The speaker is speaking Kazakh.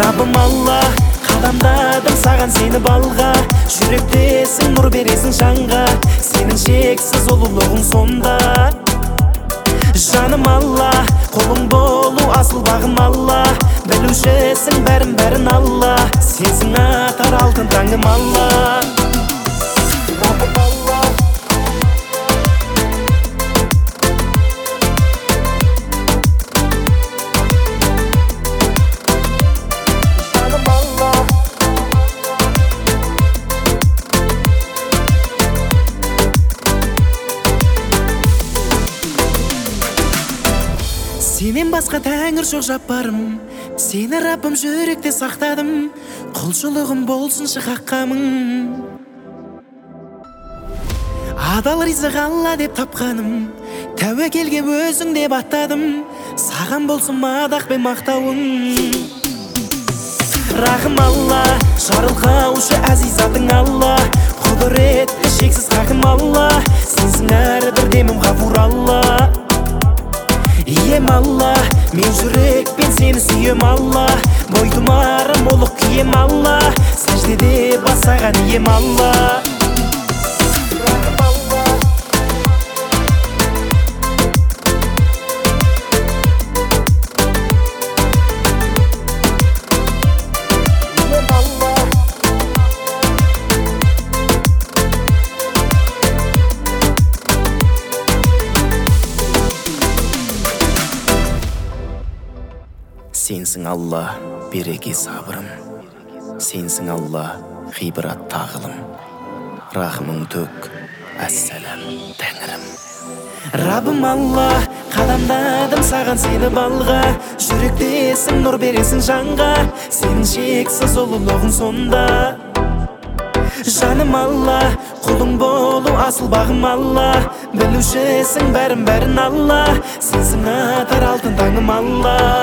Раббым Алла, қадамдадым саған сені балға, жүректесің, нұр бересің жанға, сенің шексіз ұлылығың сонда. Жаным Алла, қолың болу асыл бағым Алла, білушісің бәрін Алла, сенсің атар алтын таңым Алла. Раббым Алла, жаным Алла, сенен басқа тәңір жоқ жаппарым, сені Раббым жүректе сақтадым, құлшылығым болсыншы хаққамың. Адал ризық Алла деп тапқаным, тәуекелге өзің деп аттадым, саған болсын мадақ пен мақтауың. Рахым Алла, жарылқаушы әзиз атың Алла, құдіретті шексіз хакім Алла, сенсің әрбір демім ғафур Алла. Ием Алла, мен жүрекпен сені сүйем Алла, бойтұмарым олық кием Алла, сәждеде басаған ием Алла. Сенсің Алла, береке сабырым, сенсің Алла, ғибрат тағылым, рахымың төк, әссәләм тәңірім. Раббым Алла, қадамдадым саған сені балға, жүректесің, нұр бересің жанға, сенің шексіз ұлылығың сонда. Жаным Алла, құлың болу асыл бағым Алла, білушісің бәрін Алла, сенсің атар алтын таңым Алла.